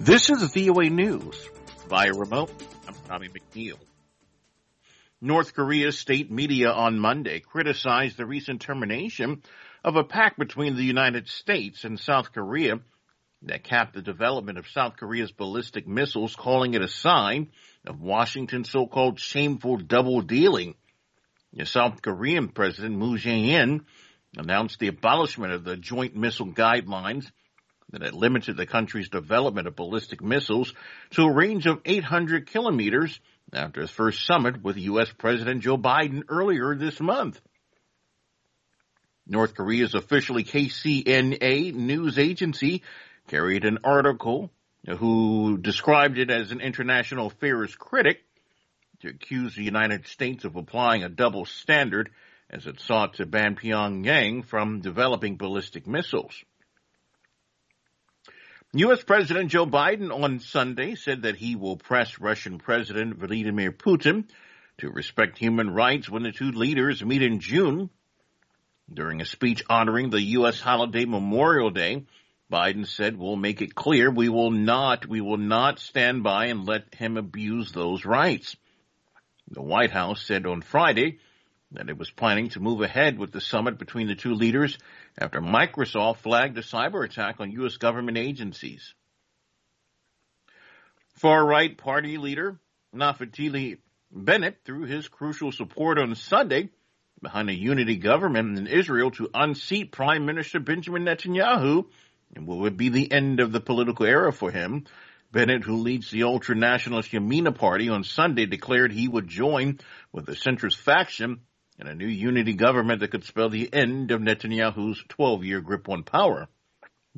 This is VOA News. Via remote, I'm Tommy McNeil. North Korea's state media on Monday criticized the recent termination of a pact between the United States and South Korea that capped the development of South Korea's ballistic missiles, calling it a sign of Washington's so-called shameful double-dealing. The South Korean President Moon Jae-in announced the abolishment of the joint missile guidelines that had limited the country's development of ballistic missiles to a range of 800 kilometers after his first summit with U.S. President Joe Biden earlier this month. North Korea's officially KCNA news agency carried an article who described it as an international affairs critic to accuse the United States of applying a double standard as it sought to ban Pyongyang from developing ballistic missiles. U.S. President Joe Biden on Sunday said that he will press Russian President Vladimir Putin to respect human rights when the two leaders meet in June. During a speech honoring the U.S. holiday Memorial Day, Biden said, "We'll make it clear we will not stand by and let him abuse those rights." The White House said on Friday that it was planning to move ahead with the summit between the two leaders after Microsoft flagged a cyber attack on U.S. government agencies. Far-right party leader Naftali Bennett threw his crucial support on Sunday behind a unity government in Israel to unseat Prime Minister Benjamin Netanyahu, and what would be the end of the political era for him. Bennett, who leads the ultra-nationalist Yamina Party, on Sunday declared he would join with the centrist faction in a new unity government that could spell the end of Netanyahu's 12-year grip on power.